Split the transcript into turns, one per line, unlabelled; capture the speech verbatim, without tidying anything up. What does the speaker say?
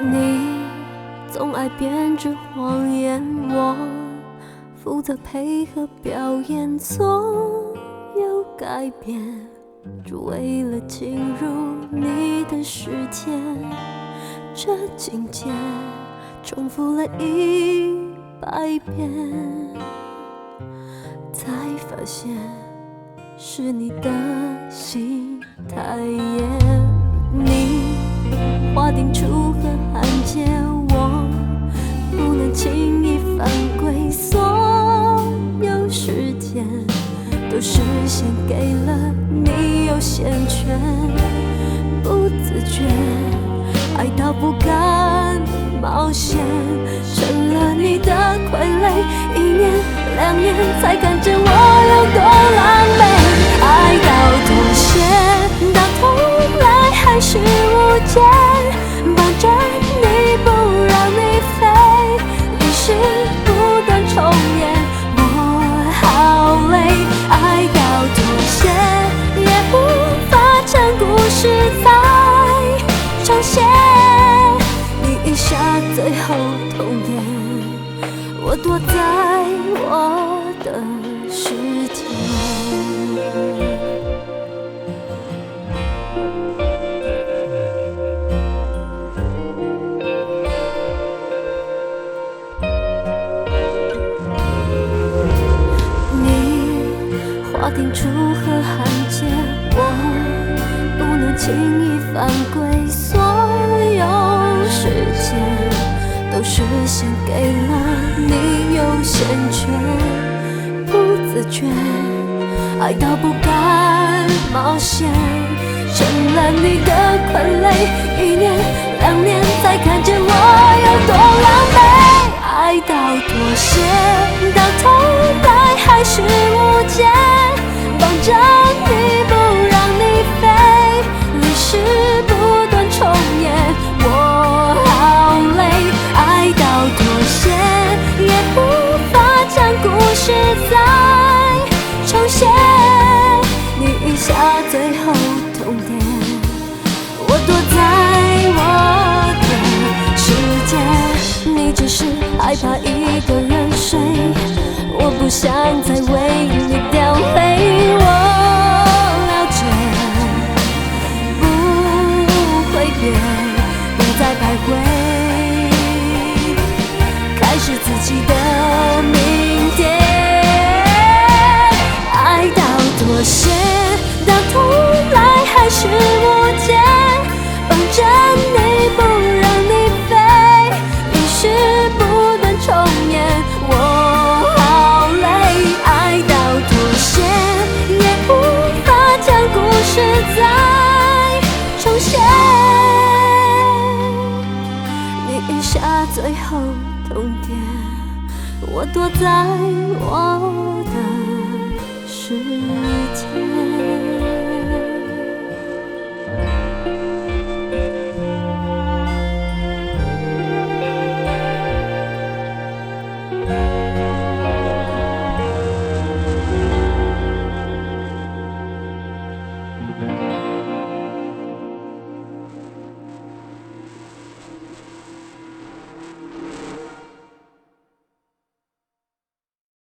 你总爱编织谎言，我负责配合表演，所有改变只为了进入你的世界。这情节重复了一百遍，才发现是你的心太野。你划定出和hạn界，我不能轻易犯规，所有时间都是献给了你优先权。不自觉爱到不敢冒险，成了你的傀儡，一年两年才看见我有多狼狈。爱到妥协，到头来还是无解，绑着你不让你飞，历史不断重演，我好累。爱到妥协，也无法将故事再重写，你一下最后痛点，我躲在我的世界。划定出和hạn界，我不能轻易犯规，所有时间都是献给了你优先权。不自觉爱到不敢冒险，成了你的傀儡，一年两年才看见我有多狼狈。爱到妥协，到头来还是无解，绑着你不让你飞，历史不断重演，我好累。爱到妥协，也无法将故事再重写，你一下最后痛点，我躲在我的世界。你只是害怕一个人睡，我不想再为你掉泪，我了解，不会变，不再徘徊，开始自己的明天。爱到妥协，到头来还是无解，绑着你不让你飞，历史不断重演，我好累。爱到妥协，也无法将故事再重写，你一下最后痛点，我躲在我的世界。